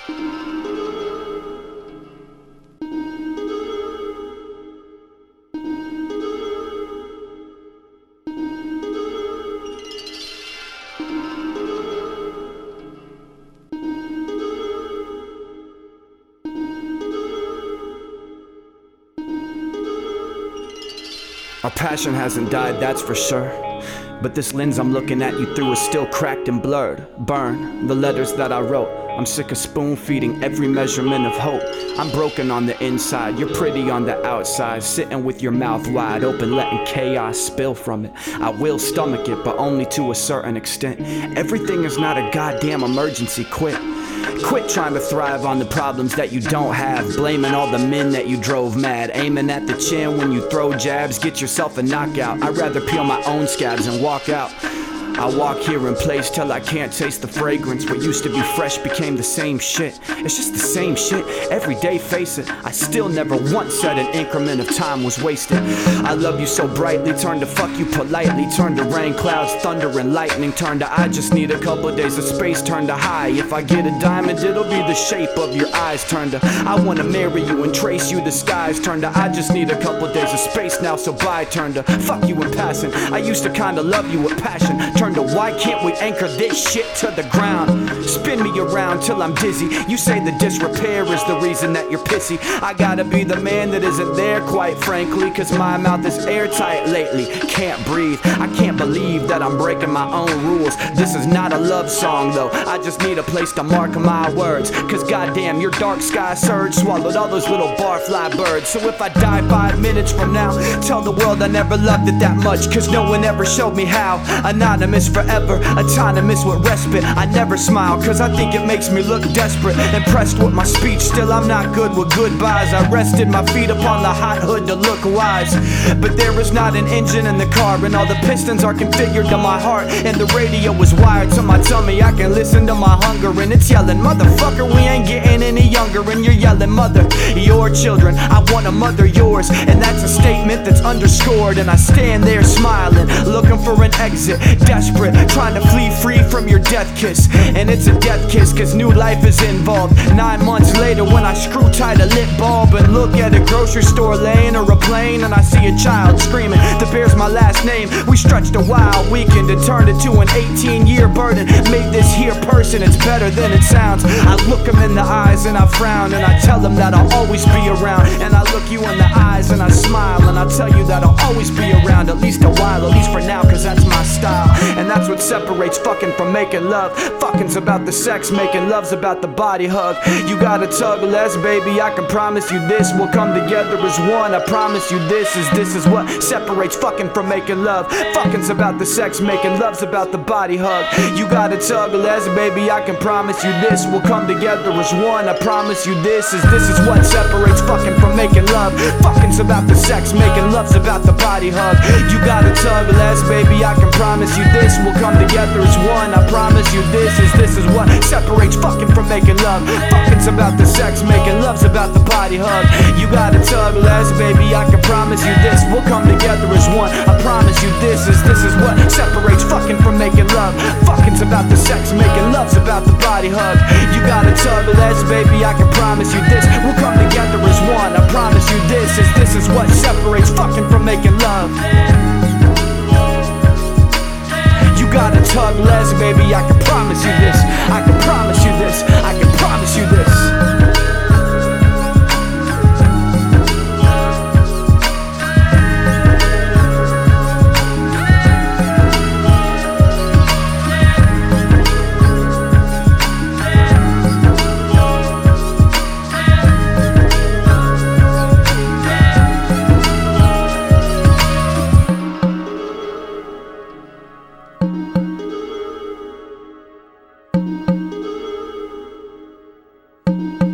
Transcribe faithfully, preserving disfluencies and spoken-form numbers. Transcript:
Our passion hasn't died, that's for sure. But this lens I'm looking at you through is still cracked and blurred. Burn the letters that I wrote. I'm sick of spoon feeding every measurement of hope. I'm broken on the inside, you're pretty on the outside. Sitting with your mouth wide open, letting chaos spill from it. I will stomach it, but only to a certain extent. Everything is not a goddamn emergency, quit. Quit trying to thrive on the problems that you don't have. Blaming all the men that you drove mad. Aiming at the chin when you throw jabs. Get yourself a knockout. I'd rather peel my own scabs and walk out. I walk here in place till I can't taste the fragrance. What used to be fresh became the same shit. It's just the same shit every day, face it. I still never once said an increment of time was wasted. I love you so brightly, turn to fuck you politely. Turn to rain, clouds, thunder and lightning. Turn to I just need a couple of days of space. Turn to high, if I get a diamond it'll be the shape of your eyes. Turn to I wanna marry you and trace you the skies. Turn to I just need a couple of days of space now, so bye. Turn to fuck you in passing, I used to kinda love you with passion. Turn to why can't we anchor this shit to the ground? Spin me around till I'm dizzy. You say the disrepair is the reason that you're pissy. I gotta be the man that isn't there, quite frankly, cause my mouth is airtight lately. Can't breathe, I can't believe that I'm breaking my own rules. This is not a love song though, I just need a place to mark my words. Cause goddamn, your dark sky surge swallowed all those little barfly birds. So if I die five minutes from now, tell the world I never loved it that much, cause no one ever showed me how. Anonymous forever, autonomous with respite. I never smile cause I think it makes me look desperate. Impressed with my speech, still I'm not good with goodbyes. I rested my feet upon the hot hood to look wise. But there is not an engine in the car, and all the pistons are configured to my heart, and the radio is wired to my tummy. I can listen to my hunger and it's yelling, motherfucker, we ain't getting any younger. And you're yelling, mother, your children, I wanna mother yours. And that's a statement that's underscored. And I stand there smiling, looking for an exit, desperate, trying to flee free from your death kiss. And it's a death kiss cause new life is involved. Nine months later when I screw tight a lit bulb and look at a grocery store lane or a plane, and I see a child screaming that bears my last name. We stretched a wild weekend and turned it to an eighteen year burden. Made this here person, it's better than it sounds. I look him in the eyes and I frown, and I tell him that I'll always be around. And I look you in the eyes and I smile, and I tell you that I'll always be around, at least a while, at least for now, cause that's my style. And that's what separates fucking from making love. Fucking's about the sex, making love's about the body hug. You gotta tug less, baby, I can promise you this. We'll come together as one, I promise you this is This is what separates fucking from making love. Fucking's about the sex, making love's about the body hug. You gotta tug less, baby, I can promise you this. We'll come together as one, I promise you this is This is what separates fucking from making love. Fucking's about the sex, making love's about the body hug. You gotta tug less, baby, I can promise you this. We'll come together as one, I promise you this is This is what separates fucking from making love. Fucking's about the sex, making love's about the body hug. You gotta tug less, baby, I can promise you this. We'll come together as one, I promise you this is This is what separates fucking from making love. Fucking's about the sex, making love's about the body hug. You gotta tug less, baby, I can promise you this. We'll come together as one, I promise you this is This is what separates fucking from making love. You gotta tug less, baby, I can promise you this. I can promise you this, I can promise you this. You